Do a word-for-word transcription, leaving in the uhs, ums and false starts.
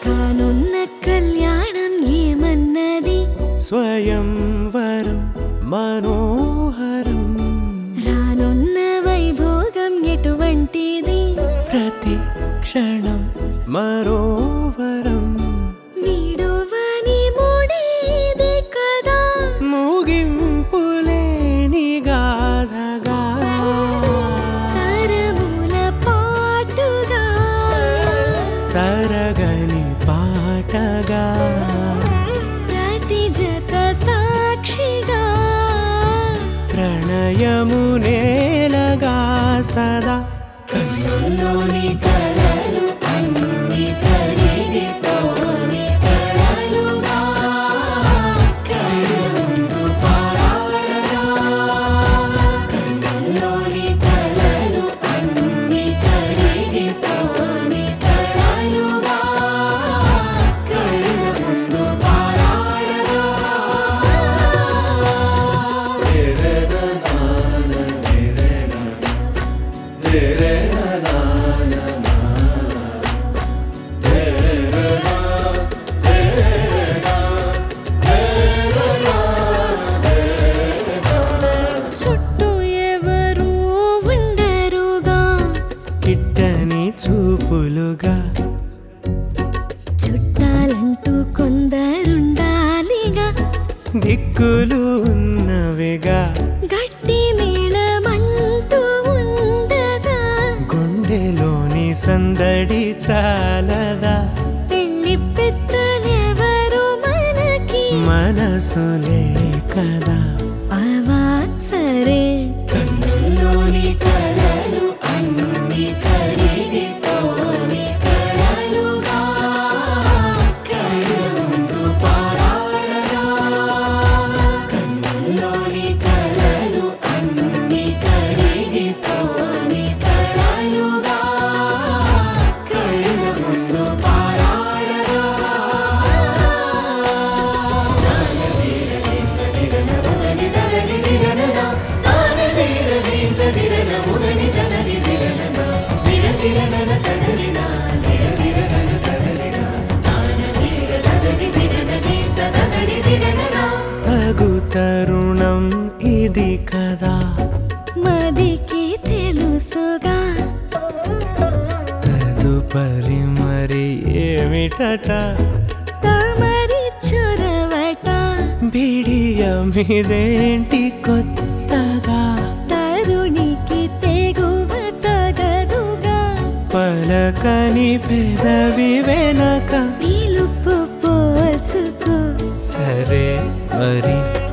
కానున్న కళ్యాణం ఏమన్నది స్వయంవరం మనోహరం రానున్న వైభోగం ఎటువంటిది ప్రతి క్షణం మరోవరం వీడువని మూడేది కదా ముగింపులేని గాథగా తరముల పాటుగా తరగని పాటగా ప్రతి జత సాక్షిగా ప్రణయము నేలగా సదా కన్నుల్లోని కలలు అన్ని కరిగిపోని కలలుగా కళ్ళ ముందు పారాడగా కన్నుల్లోని కలలు అన్ని కరిగిపోని కలలుగా కళ్ళ ముందు పారాడగా చుట్టూ ఎవరు ఉండరుగా కిట్టని చూపులుగా చుట్టాలంటూ కొందరుండాలిగా దిక్కులు ఉన్నవిగా గట్టి మేళమంటూ ఉండదా గుండెలోని సందడి చాలదా పెళ్లి పెద్దలెవరు మనకి మనసులే కదా అవా సరే కన్నుల్లోని కలలు అన్ని కరిగిపోని కలలుగా కళ్ళ ముందు పారాడగా కన్నుల్లోని కలలు అన్ని కరిగిపోని కలలుగా కళ్ళ ముందు పారాడగా తగు తరుణం ఇది కదా మదికి తెలుసుగా తదుపరి మరి ఏమిటట తమరి చొరవట బిడియమిదేంటి కొత్తగా తరుణికి తెగువ తగదుగా పలకని పెదవి వెనక పిలుపు పోల్చుకో సరే మరి